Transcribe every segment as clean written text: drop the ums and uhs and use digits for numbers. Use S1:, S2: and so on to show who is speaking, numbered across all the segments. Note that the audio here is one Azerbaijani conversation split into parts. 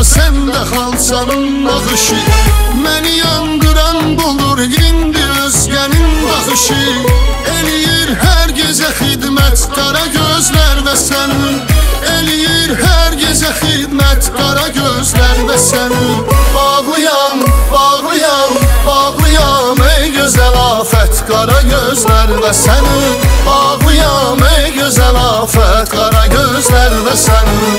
S1: sen də xalçanın baxışı. Məni yandıran bulur indi özgənin baxışı. Eləyir hər gecə xidmət qara gözlər və sənin. Eləyir hər gecə xidmət qara gözlər və sənin. Bağlıyam, bağlıyam, bağlıyam ey gözəl afət qara gözlər və sənin. Bağlıyam ey gözəl afət qara gözlər və sənin.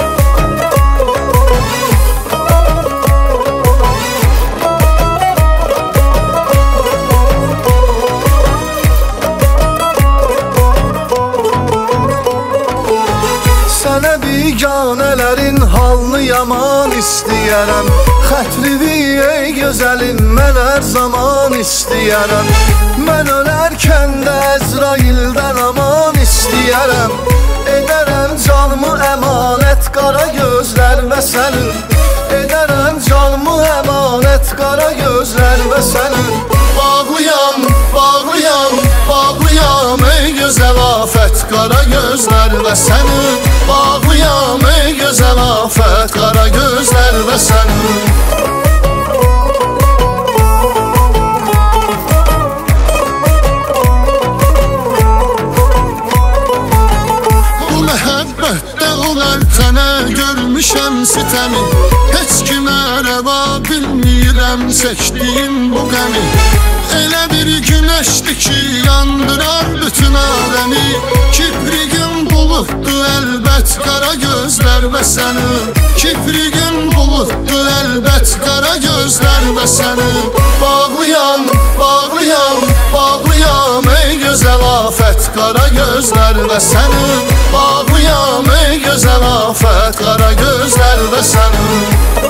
S1: Sənə biganələrin halını yaman istəyərəm. Xətrivi ey gözəlim mən hər zaman istəyərəm. Mən ölərkən də Əzraildən aman istəyərəm. Edərəm canımı əmanət qara gözlər və sənin. Edərəm canımı əmanət qara gözlər və sənin. Bağlıyam, bağlıyam, bağlıyam ey gözəl afət qara gözlər və sənin. Bağlıyam ey gözəl afət qara gözlər və sənin. Bu məhəbbətdə olar tənə görmüşəm sitəmi. Heç kimə rəva bilmirəm çəkdiyim bu qəmi. Elə bir günəşdir ki yandırar bütün aləmi. Kiprigin bulutdur əlbət qara gözlər və sənin. Kiprigin bulutdur əlbət qara gözlər və sənin. Bağlıyam, bağlıyam, bağlıyam ey gözəl afət qara gözlər və sənin. Bağlıyam ey gözəl afət qara gözlər və sənin.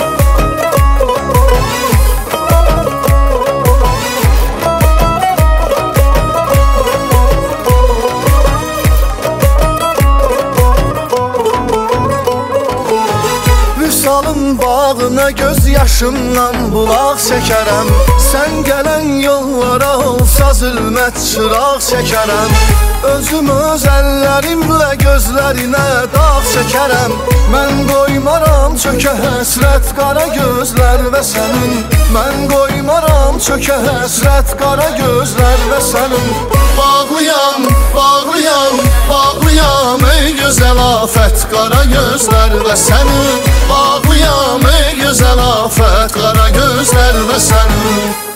S1: Vüsalın bağına göz yaşımdan bulaq çəkərəm. Sən gələn yollara olsa zülmət çıraq çəkərəm. Özüm öz əllərimlə gözlərinə dağ çəkərəm. Mən qoymaram çökə həsrət qara gözlər və sənin. Mən qoymaram çökə həsrət qara gözlər və sənin. Bağlıyam, bağlıyam, bağlıyam ey gözəl afət qara gözlər və sənin. Bağlıyam ey gözəl afət qara gözlər və sənin.